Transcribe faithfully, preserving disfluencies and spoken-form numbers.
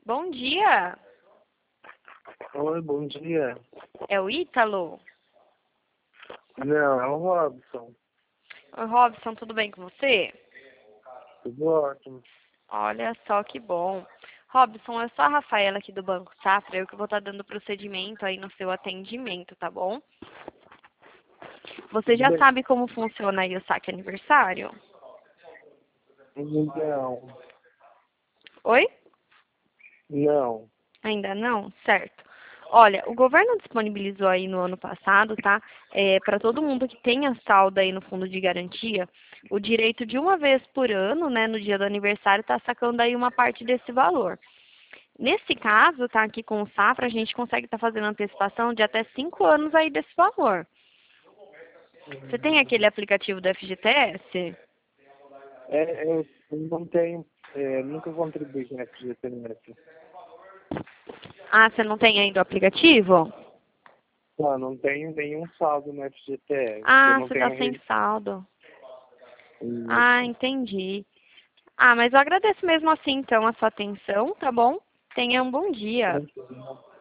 Bom dia. Oi, bom dia. É o Ítalo? Não, é o Robson. Oi, Robson, tudo bem com você? Tudo ótimo. Olha só que bom. Robson, é só a Rafaela aqui do Banco Safra, eu que vou estar dando procedimento aí no seu atendimento, tá bom? Você Tudo já bem? sabe como funciona aí o saque aniversário? Não, Oi? não. Ainda não? Certo. Olha, o governo disponibilizou aí no ano passado, tá? É, para todo mundo que tenha saldo aí no fundo de garantia, o direito de uma vez por ano, né, no dia do aniversário, tá sacando aí uma parte desse valor. Nesse caso, tá, aqui com o Safra, a gente consegue estar fazendo antecipação de até cinco anos aí desse valor. Você tem aquele aplicativo do F G T S? É, eu não tenho, é, nunca contribuí com F G T S. Ah, você não tem ainda o aplicativo? Não, não tenho nenhum saldo no F G T S. Eu Ah, não você está tenho sem rede. saldo. Ah, entendi. Ah, mas eu agradeço mesmo assim, então, a sua atenção, tá bom? Tenha um bom dia. Isso.